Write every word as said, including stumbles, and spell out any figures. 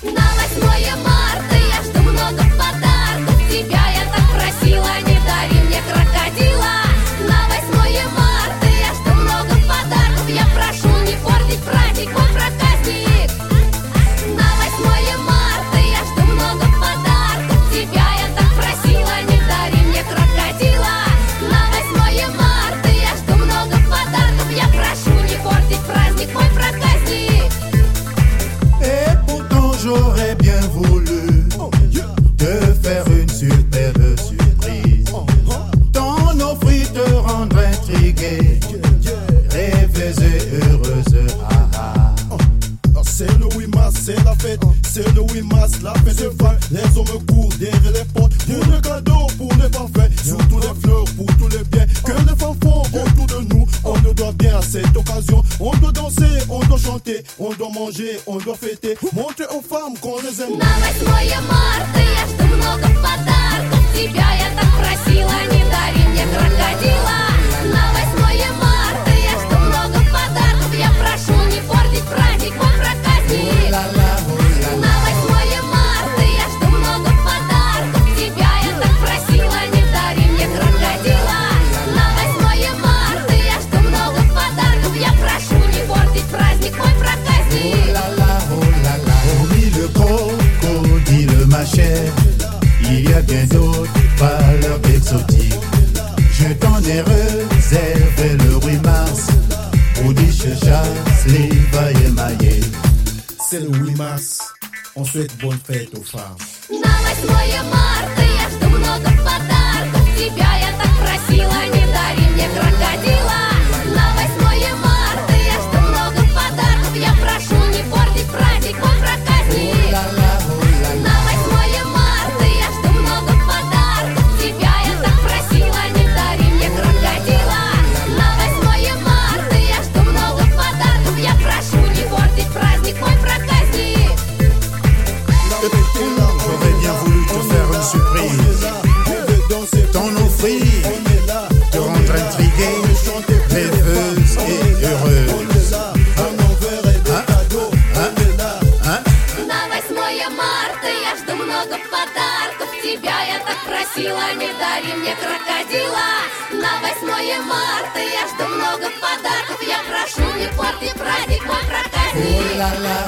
На восьмое марта я жду много подарков. Тебя я так просила, не дари мне крокодила. На восьмое марта я жду много подарков. Я прошу не портить праздник, мой проказник. На восьмое марта я жду много подарков. Тебя я так просила, не дари мне крокодила. На восьмое марта я жду много подарков. Я прошу не портить праздник, мой проказник. Et pourtant j'aurais bien voulu te faire une superbe surprise. Ton offrir te rendre intrigué, rêveuse et heureuse. Ah, ah. C'est le huit mars, c'est la fête. C'est le huit mars, la fête est folle. Les hommes courent derrière les portes pour le cadeau, pour les parfaits. Surtout les fleurs, pour tous les biens que les femmes font autour de nous. On nous doit bien à cette occasion. On doit danser, on doit chanter, on doit manger, on doit fêter. Montrer aux femmes qu'on les aime. На восьмое марта я жду много подарков. Тебя я так просила, не дари мне крокодила. На восьмое марта я жду много подарков. Я прошу не портить праздник, мой проказник. На восьмое марта я жду много подарков. Тебя я так просила, не дари мне крокодила. На восьмое марта я жду много подарков. Я прошу не портить праздник, мой проказник. Hormis le crocodile, ma chère, il y a bien d'autres valeurs exotiques. Je t'en ai réservé le huit mars, pour dire je chasse les vaillés maillés. C'est le huit mars. On souhaite bonne fête aux femmes. На восьмое марта я жду много подарков. Тебя я так просила, не дари мне крокодила. На восьмое марта я жду много подарков. Я прошу не портить праздник, мой проказник. На восьмое марта я жду много подарков. Тебя я так просила, не дари мне крокодила. На восьмое марта я жду много подарков. Я прошу не портить праздник, мой проказник. J'aurais bien voulu te faire une surprise. Ton offrir te rendre intrigué, rêveuse et heureuse. На восьмое марта я жду много подарков. Тебя я так просила, не дари мне крокодила. На восьмое марта я жду много подарков. Я прошу не портить праздник, мой проказник.